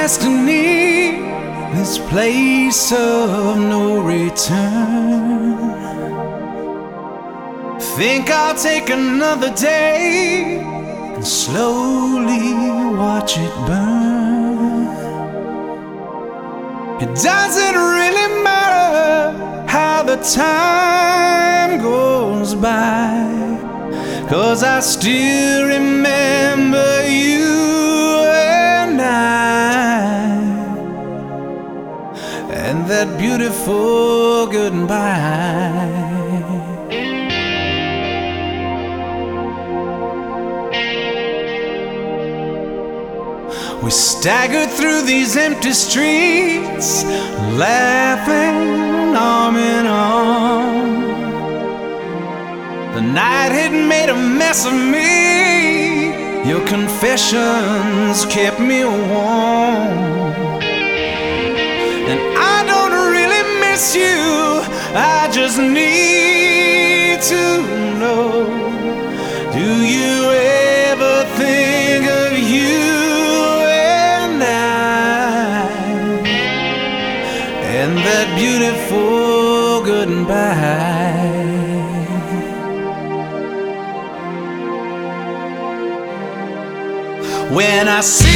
destiny, this place of no return. Think I'll take another day and slowly watch it burn. It doesn't really matter how the time goes by, 'cause I still remember you and that beautiful goodbye. We staggered through these empty streets, laughing arm in arm. The night had made a mess of me. Your confessions kept me warm. And I don't really miss you, I just need to know, do you ever think of you and that beautiful goodbye? When I see